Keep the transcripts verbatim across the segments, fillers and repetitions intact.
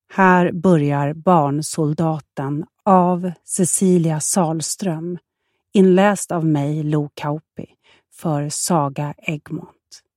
Här börjar Barnsoldaten av Cecilia Salström, inläst av mig, Lo Kauppi, för Saga Egmont.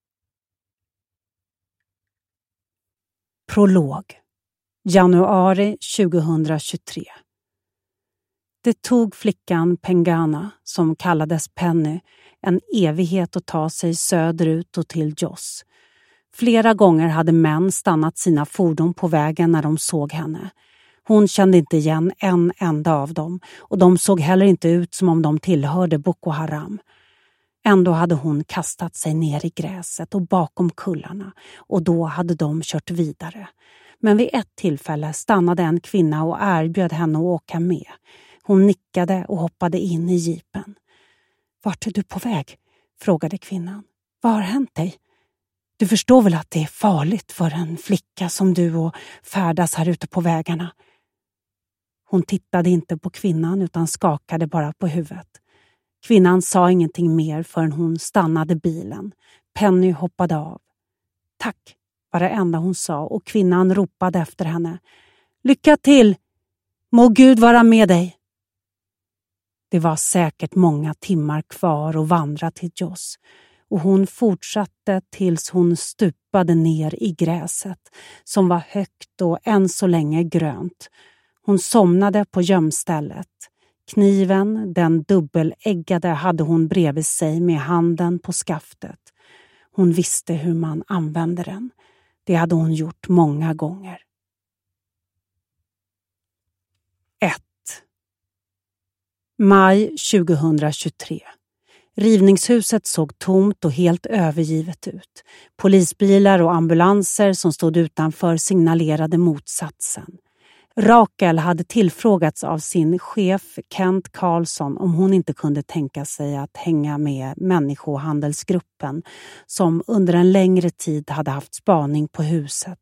Prolog. Januari tjugohundratjugotre. Det tog flickan Pengana, som kallades Penny, en evighet att ta sig söderut och till Jos. Flera gånger hade män stannat sina fordon på vägen när de såg henne. Hon kände inte igen en enda av dem och de såg heller inte ut som om de tillhörde Boko Haram. Ändå hade hon kastat sig ner i gräset och bakom kullarna och då hade de kört vidare. Men vid ett tillfälle stannade en kvinna och erbjöd henne att åka med. Hon nickade och hoppade in i jeepen. "Vart är du på väg?" frågade kvinnan. "Vad har hänt dig? Du förstår väl att det är farligt för en flicka som du och färdas här ute på vägarna?" Hon tittade inte på kvinnan utan skakade bara på huvudet. Kvinnan sa ingenting mer förrän hon stannade bilen. Penny hoppade av. "Tack", var det enda hon sa och kvinnan ropade efter henne. "Lycka till! Må Gud vara med dig!" Det var säkert många timmar kvar att vandra till Jos och hon fortsatte tills hon stupade ner i gräset som var högt och än så länge grönt. Hon somnade på gömstället. Kniven, den dubbeläggade, hade hon bredvid sig med handen på skaftet. Hon visste hur man använde den. Det hade hon gjort många gånger. ett. Maj tjugohundratjugotre. Rivningshuset såg tomt och helt övergivet ut. Polisbilar och ambulanser som stod utanför signalerade motsatsen. Rakel hade tillfrågats av sin chef Kent Karlsson om hon inte kunde tänka sig att hänga med människohandelsgruppen som under en längre tid hade haft spaning på huset.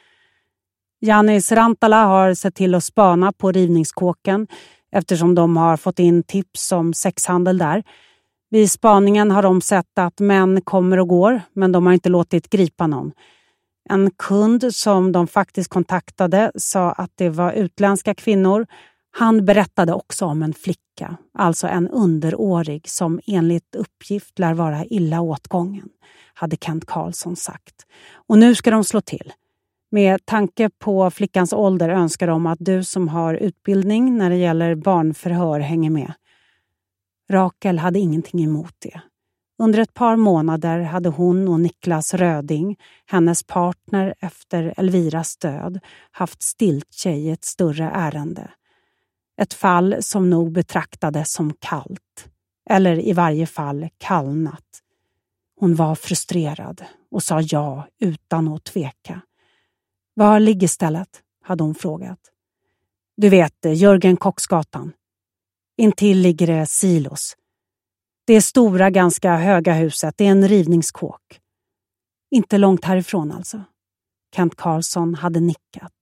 Janis Rantala har sett till att spana på rivningskåken eftersom de har fått in tips om sexhandel där. Vid spaningen har de sett att män kommer och går, men de har inte låtit gripa någon. En kund som de faktiskt kontaktade sa att det var utländska kvinnor. Han berättade också om en flicka, alltså en underårig som enligt uppgift lär vara illa åtgången, hade Kent Karlsson sagt. Och nu ska de slå till. Med tanke på flickans ålder önskar de att du som har utbildning när det gäller barnförhör hänger med. Rakel hade ingenting emot det. Under ett par månader hade hon och Niklas Röding, hennes partner efter Elviras död, haft stiltje i ett större ärende. Ett fall som nog betraktades som kallt, eller i varje fall kallnat. Hon var frustrerad och sa ja utan att tveka. "Var ligger stället?" hade hon frågat. "Du vet, Jörgen Kocksgatan. Intill ligger det silos. Det är stora, ganska höga huset. Det är en rivningskåk." "Inte långt härifrån alltså." Kent Karlsson hade nickat.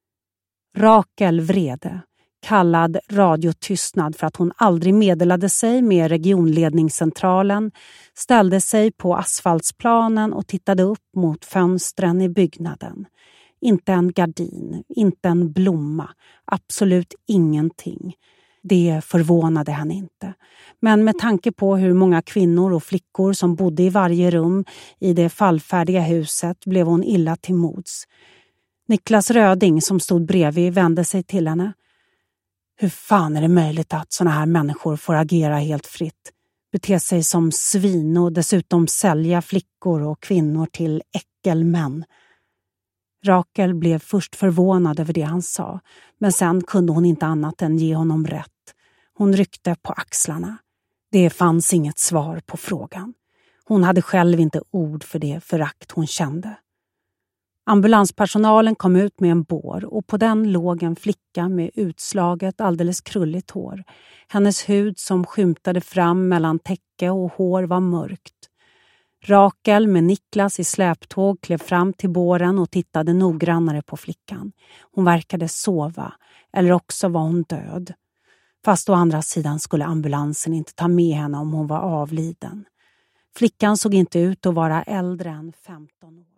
Rakel vrede, kallad radiotystnad för att hon aldrig meddelade sig med regionledningscentralen, ställde sig på asfaltsplanen och tittade upp mot fönstren i byggnaden. Inte en gardin, inte en blomma, absolut ingenting. Det förvånade henne inte. Men med tanke på hur många kvinnor och flickor som bodde i varje rum i det fallfärdiga huset blev hon illa till mods. Niklas Röding som stod bredvid vände sig till henne. "Hur fan är det möjligt att såna här människor får agera helt fritt? Bete sig som svin och dessutom sälja flickor och kvinnor till äckelmän?" Rakel blev först förvånad över det han sa, men sen kunde hon inte annat än ge honom rätt. Hon ryckte på axlarna. Det fanns inget svar på frågan. Hon hade själv inte ord för det förakt hon kände. Ambulanspersonalen kom ut med en bår och på den låg en flicka med utslaget alldeles krulligt hår. Hennes hud som skymtade fram mellan täcke och hår var mörkt. Rakel med Niklas i släptåg klev fram till båren och tittade noggrannare på flickan. Hon verkade sova, eller också var hon död. Fast å andra sidan skulle ambulansen inte ta med henne om hon var avliden. Flickan såg inte ut att vara äldre än femton år.